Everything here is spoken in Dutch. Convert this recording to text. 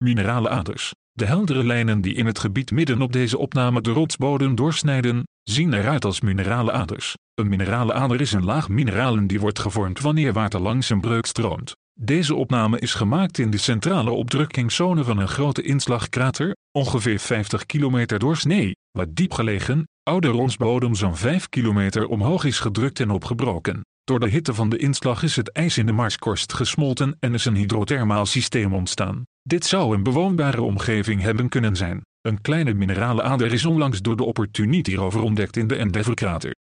Minerale aders. De heldere lijnen die in het gebied midden op deze opname de rotsbodem doorsnijden, zien eruit als minerale aders. Een minerale ader is een laag mineralen die wordt gevormd wanneer water langs een breuk stroomt. Deze opname is gemaakt in de centrale opdrukkingszone van een grote inslagkrater, ongeveer 50 kilometer doorsnee, waar diep gelegen, oude rotsbodem zo'n 5 kilometer omhoog is gedrukt en opgebroken. Door de hitte van de inslag is het ijs in de marskorst gesmolten en is een hydrothermaal systeem ontstaan. Dit zou een bewoonbare omgeving hebben kunnen zijn. Een kleine minerale ader is onlangs door de Opportunity rover ontdekt in de Endeavour-krater.